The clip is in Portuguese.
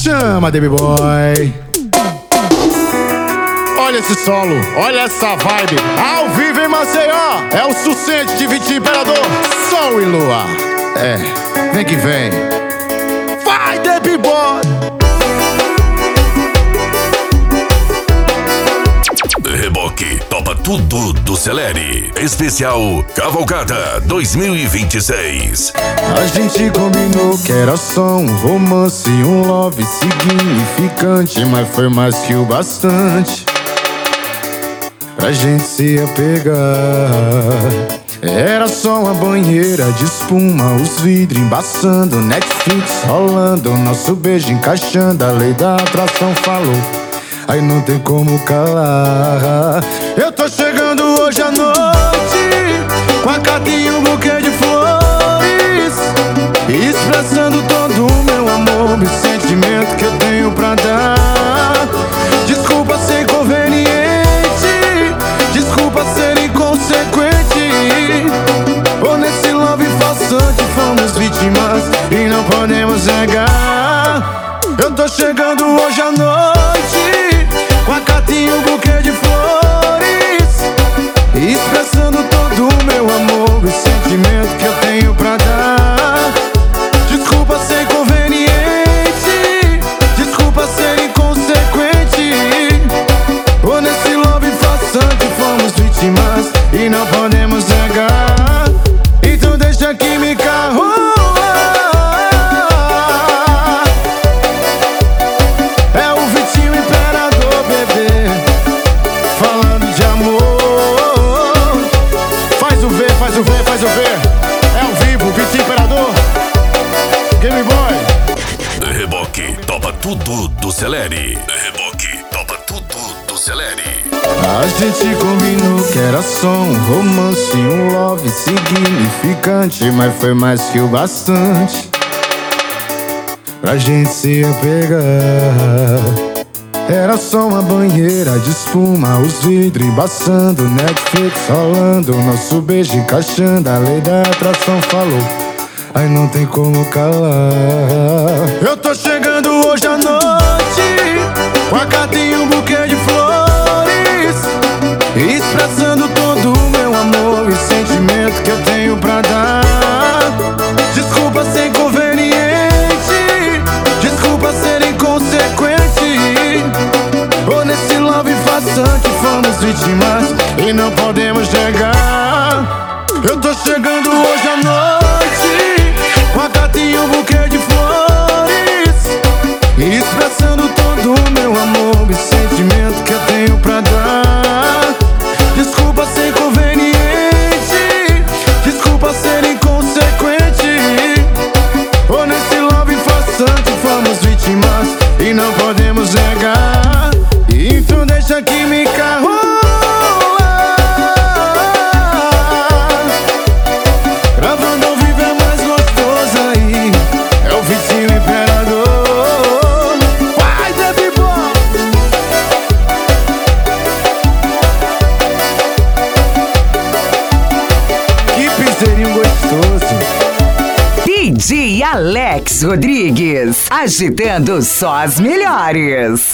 Chama, Baby Boy. Olha esse solo, olha essa vibe. Ao vivo em Maceió, é o sucente de Vitinho Imperador, Sol e Lua. Vem que vem. Vai, Baby Boy. Reboque topa tudo do Celere. Especial Cavalcada 2026. A gente combinou que era só um romance, um love significante, mas foi mais que o bastante pra gente se apegar. Era só uma banheira de espuma, os vidros embaçando, Netflix rolando, nosso beijo encaixando, a lei da atração falou, aí não tem como calar. Eu tô chegando hoje à noite com a carta e um buquê de flores, expressando todo o meu amor e sentimento que eu tenho pra dar. Desculpa ser inconveniente, desculpa ser inconsequente, ou nesse love farsante fomos vítimas e não podemos negar. Eu tô chegando hoje à noite com a carta e um buquê de flores, expressando todo o meu amor e sentimento que eu tenho pra dar. Desculpa ser inconveniente, desculpa ser inconsequente, ou nesse love farsante fomos vítimas e não podemos negar. Então deixa que me carro. É o Vitinho Imperador, bebê, falando de amor. Faz o V, faz o V, faz o V. É ao vivo, Vitinho Imperador, Game Boy. Reboque topa tudo do Celere. Reboque topa tudo do Celere. A gente combinou que era só um romance, um love significante, mas foi mais que o bastante pra gente se apegar. Era só uma banheira de espuma, os vidros embaçando, Netflix rolando, nosso beijo encaixando, a lei da atração falou, aí não tem como calar. Eu tô chegando hoje à noite com a carta e um buquê de flores, expressando todo o meu amor e sentimento que eu tenho pra dar. Desculpa ser inconveniente, desculpa ser inconsequente, ou nesse love farsante fomos vítimas e não podemos negar. Eu tô chegando hoje à noite com a carta e um buquê de flores, expressando todo o meu amor e sentimento que eu tenho pra dar. Desculpa ser inconveniente, desculpa ser inconsequente, ou nesse love farsante fomos vítimas e não podemos negar. Então deixa que me carro. Gravando ao vivo é mais gostoso aí, é o Vitinho Imperador. Vai, Baby Boy. Que piseirinho gostoso. DJ Alex Rodrigues, agitando só as melhores.